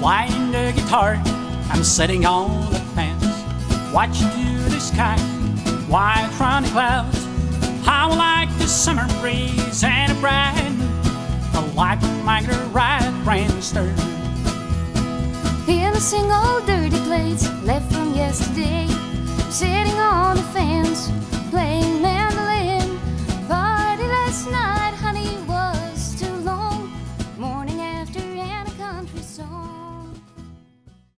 playing the guitar. I'm sitting on the fence, watching to the sky, white running clouds. How I like the summer breeze and a bright moon. I like my girl right Brandster. In a single dirty plate left from yesterday, sitting on the